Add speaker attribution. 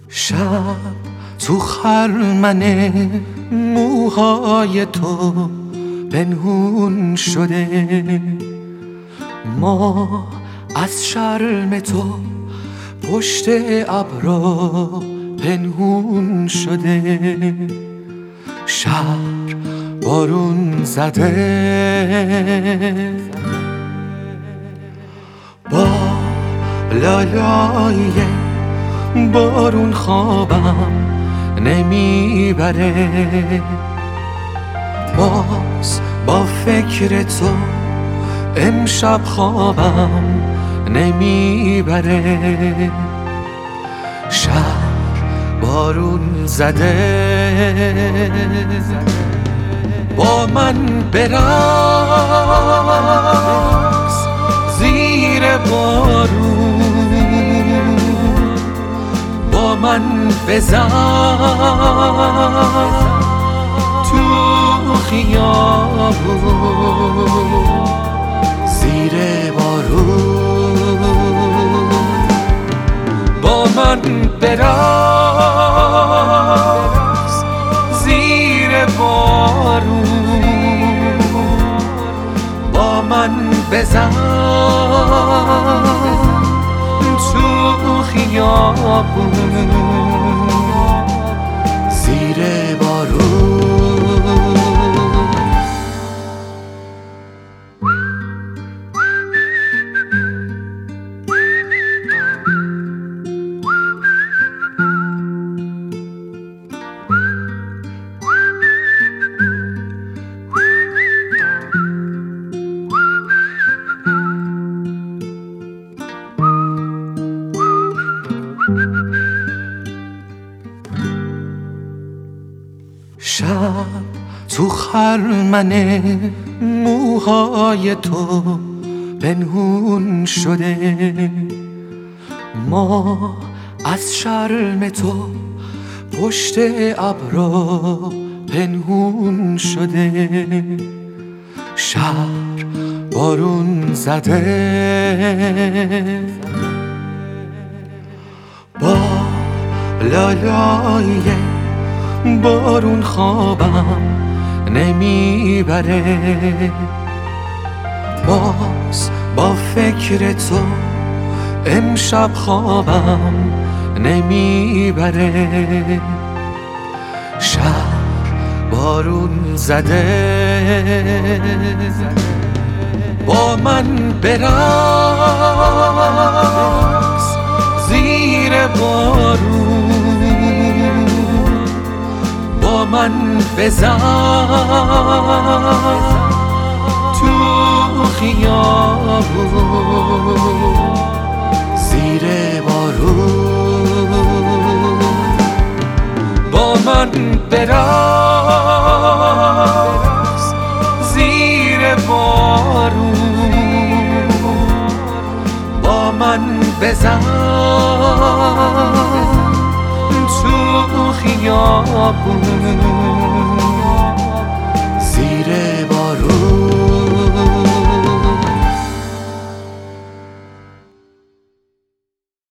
Speaker 1: شب تو خرمن موهای تو پنهون شده، ما از شرم تو پشت ابرا پنهون شده. شهر بارون زده، با لالای بارون خوابم نمیبره، باز با فکر تو امشب خوابم نمیبره. شهر بارون زده، با من برقص زیر بارون، با من بزن تو خیابون زیر بارون، با من برقص زیر بارون، با من بزن تو خیابون زیر بارون. شب تو خرمن موهای تو پنهون شده، ما از شرم تو پشت ابرا پنهون شده. شهر بارون زده، با لالای بارون خوابم نمیبره، باز با فکر تو امشب خوابم نمیبره. شهر بارون زده، با من برقص زیر بارون، با من بزن تو خیابون زیر بارون، با من برقص زیر بارون، با من بزن تو خیابون